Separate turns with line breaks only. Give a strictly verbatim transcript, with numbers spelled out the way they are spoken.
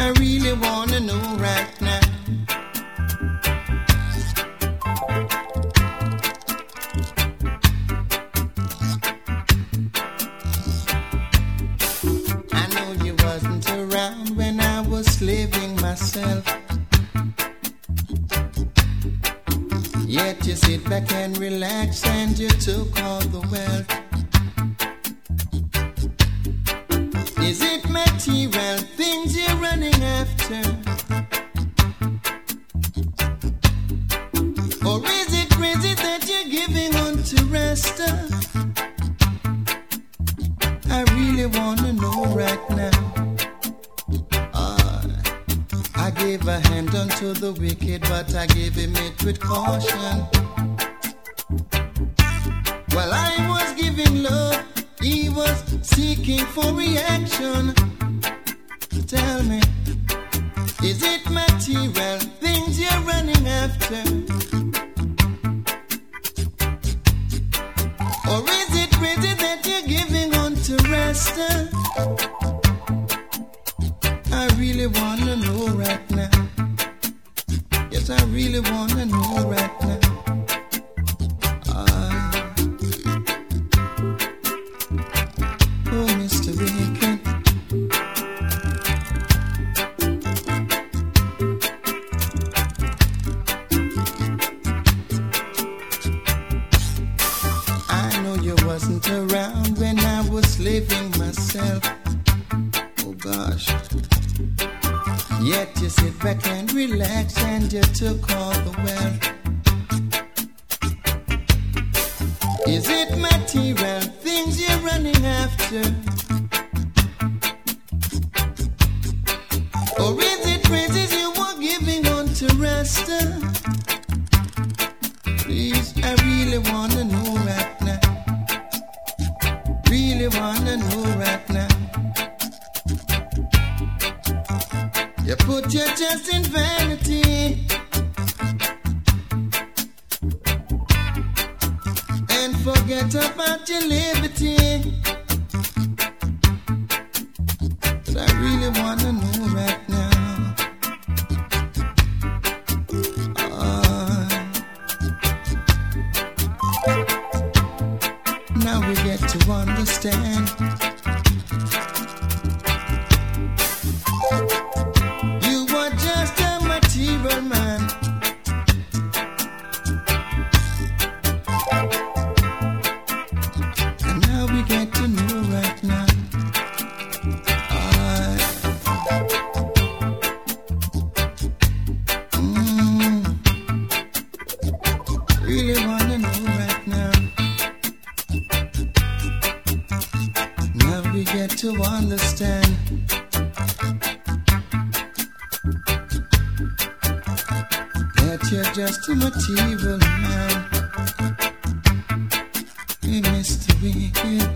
I really wanna know right now. I know you wasn't around when I was slaving myself. Yet you sit back and relax and you took all the wealth. Is it material things you're running after? Or is it crazy that you're giving on to rest? I really wanna know right now. Uh, I gave a hand unto the wicked, but I gave him it with caution. While I was giving love, he was seeking for reaction. Tell me, is it material things you're running after? Or is it crazy that you're giving on to rest? I really wanna know right now. Yes, I really wanna know right now. Oh, Mister Wicked. I know you wasn't around when I was slaving myself. Oh gosh. Yet you sit back and relax and you took all the wealth. Is it material things you're running after? Or is it praises you were giving on to rest? Please, I really wanna know right now. Really wanna know right now. You put your trust in vanity and forget about your liberty. But I really wanna know right now. Uh, now we get to understand. You were just a material man. We get to know right now. I, mm, really wanna know right now. Now we get to understand. That you're just a material man. Hey, Mister Wicked.